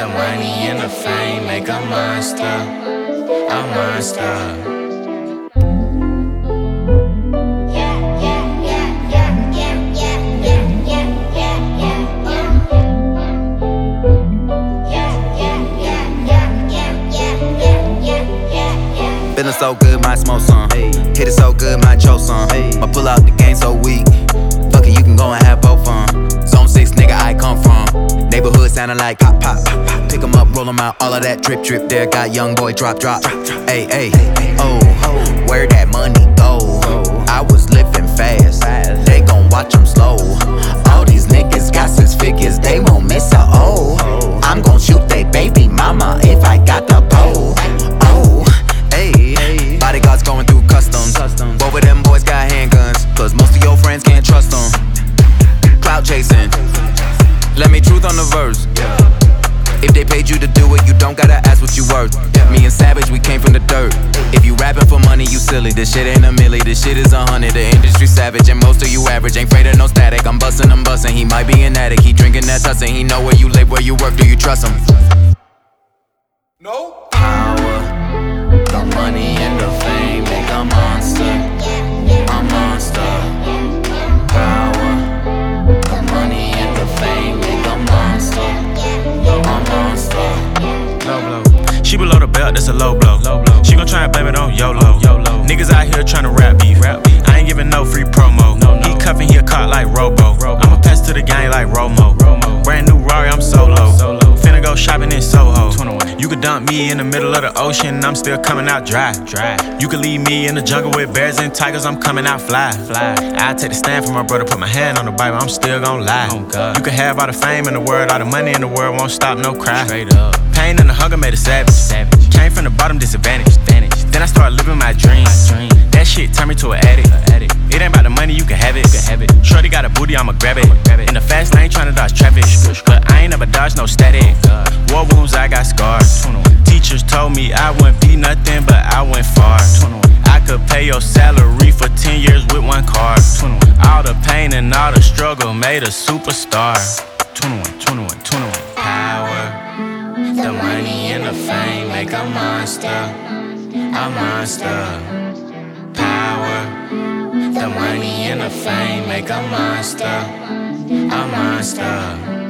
The money and the fame make a monster, a monster. Feeling so good, might smoke some. Hit it so good, might choke some. My pull out the game so weak. Fuck it, you can go and have both fun. Zone 6, nigga, I come from. Neighborhood sounding like pop, pop. Pick 'em up, roll 'em out, all of that drip, drip. There got young boy drop, drop. Hey, hey, oh, where that money go? I was living fast, they gon' watch 'em slow. All these niggas got 6 figures, they won't miss a O. I'm gon' shoot they baby mama if I got the pole. Bodyguards going through customs. Both of them boys got handguns, cause most of your friends can't trust them. Clout chasing, let me truth on the verse. If they paid you to do it, you don't gotta ask what you worth. Me and Savage, we came from the dirt. If you rapping for money, you silly. This shit ain't a milli, this shit is 100. The industry savage, and most of you average. Ain't afraid of no static, I'm bustin', he might be an addict. He drinking that tussin', he know where you live, where you work, do you trust him? No power, the money and the fame make a monster, a monster. Power, the money and the fame make a monster, a monster. Low blow. She below the belt, that's a low blow. She gon' try and blame it on YOLO. Niggas out here tryna rap beef. I ain't giving no free promo. He cuffin', he a caught like Robo. I'ma pass to the gang like Romo. Brand new Rari, I'm solo. Finna go shopping in Soho. You could dump me in the middle of the ocean, I'm still coming out dry. You could leave me in the jungle with bears and tigers, I'm coming out fly. I take the stand for my brother, put my hand on the Bible, I'm still gon' lie. You could have all the fame in the world, all the money in the world, won't stop, no cry. Straight up. Pain and the hunger made a savage. Came from the bottom, disadvantaged. Then I started living my dreams. That shit turned me to an addict. It ain't about the money, you can have it. Shorty got a booty, I'ma grab it. In the fast lane, tryna dodge traffic. But I ain't never dodged no static. War wounds, I got scars. Teachers told me I wouldn't be nothing, but I went far. I could pay your salary for 10 years with one card. All the pain and all the struggle made a superstar. 21. Power, the money and the fame make a monster, a monster. Power, the money and the fame make a monster, a monster.